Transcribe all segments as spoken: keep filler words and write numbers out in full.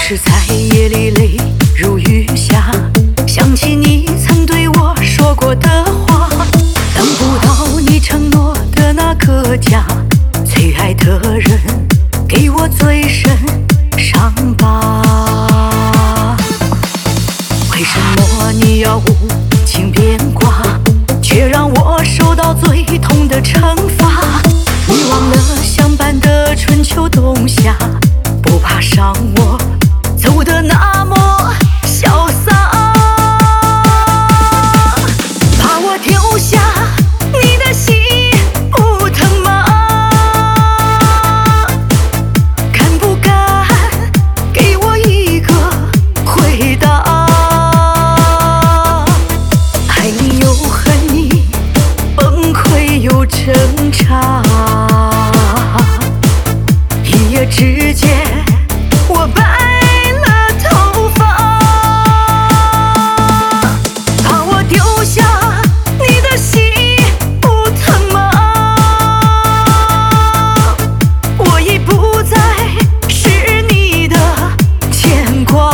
是在夜里泪如雨下，想起你曾对我说过的话，等不到你承诺的那个家，最爱的人给我最深伤疤。为什么你要无情变卦，却让我受到最痛的惩罚？你忘了相伴的春秋冬夏，不怕伤我走得那么潇洒，怕我丢下你的心不疼吗？敢不敢给我一个回答？爱你又恨你，崩溃又挣扎，一夜之间我白了头发，怕我丢下你的心不疼吗？我已不再是你的牵挂，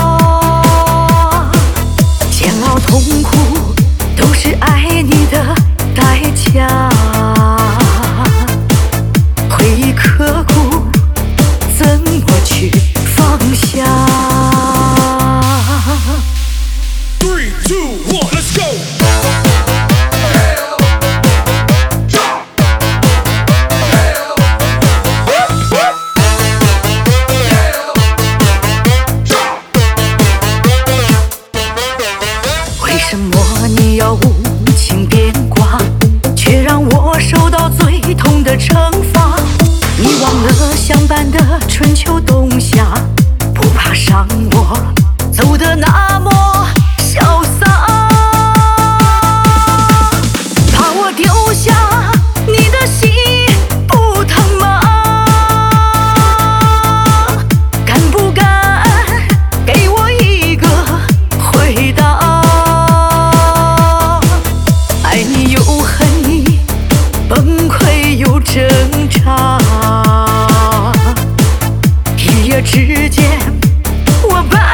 煎熬痛苦都是爱你的代价，回忆刻骨怎么去放下 ？Three, two, one, let's go. 为什么你要无情变卦，却让我受到最痛的惩罚？你忘了相伴的春秋冬夏，不怕伤我走得那么潇洒，怕我丢下你的心不疼吗？敢不敢给我一个回答？爱你又恨你，崩溃又挣扎，一夜之间我白